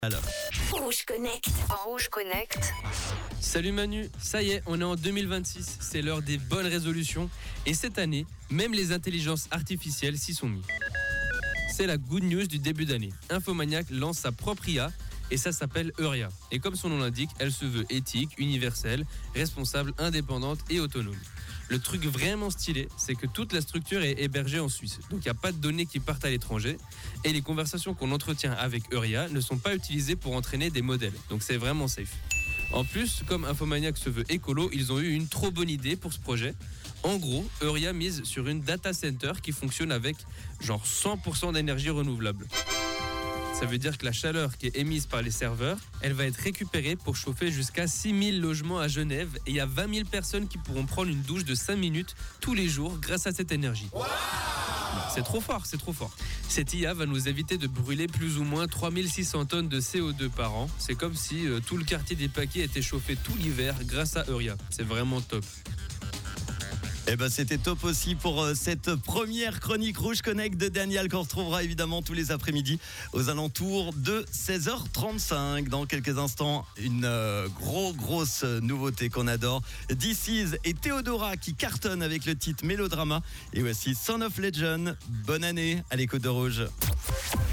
Alors. Rouge Connect. Rouge Connect. Salut Manu, ça y est, on est en 2026, c'est l'heure des bonnes résolutions. Et cette année, même les intelligences artificielles s'y sont mis. C'est la good news du début d'année. Infomaniac lance sa propre IA et ça s'appelle Euria. Et comme son nom l'indique, elle se veut éthique, universelle, responsable, indépendante et autonome. Le truc vraiment stylé, c'est que toute la structure est hébergée en Suisse. Donc il n'y a pas de données qui partent à l'étranger. Et les conversations qu'on entretient avec Euria ne sont pas utilisées pour entraîner des modèles. Donc c'est vraiment safe. En plus, comme Infomaniac se veut écolo, ils ont eu une trop bonne idée pour ce projet. En gros, Euria mise sur une data center qui fonctionne avec genre 100% d'énergie renouvelable. Ça veut dire que la chaleur qui est émise par les serveurs, elle va être récupérée pour chauffer jusqu'à 6000 logements à Genève. Et il y a 20 000 personnes qui pourront prendre une douche de 5 minutes tous les jours grâce à cette énergie. Wow, c'est trop fort, c'est trop fort. Cette IA va nous éviter de brûler plus ou moins 3600 tonnes de CO2 par an. C'est comme si tout le quartier des Paquets était chauffé tout l'hiver grâce à Euria. C'est vraiment top. Eh ben c'était top aussi pour cette première chronique Rouge Connect de Daniel qu'on retrouvera évidemment tous les après-midi aux alentours de 16h35. Dans quelques instants, une grosse nouveauté qu'on adore. This Is et Théodora qui cartonnent avec le titre Mélodrama. Et voici Son of Legend. Bonne année à l'écoute de Rouge.